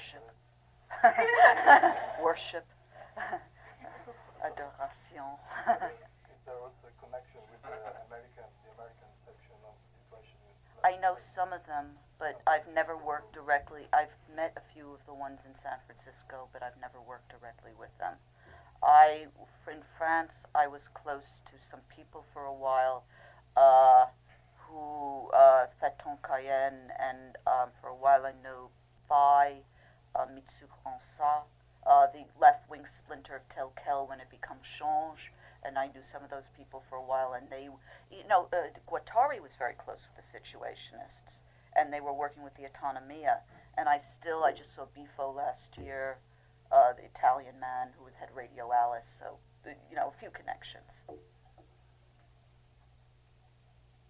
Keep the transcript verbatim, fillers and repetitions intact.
worship. Worship. Adoration. Is there also a connection with the American, the American section of the situation? I know some of them, but I've never worked directly. I've met a few of the ones in San Francisco, but I've never worked directly with them. I, in France, I was close to some people for a while, uh, who, uh, Faton Cayenne, and um, for a while I know Phi, uh, Mitsu Ransa, uh, the left wing splinter of Tel Quel when it becomes Change, and I knew some of those people for a while, and they, you know, uh, Guattari was very close with the Situationists, and they were working with the Autonomia, and I still, I just saw Bifo last year, uh, the Italian man who was head Radio Alice, so, you know, a few connections.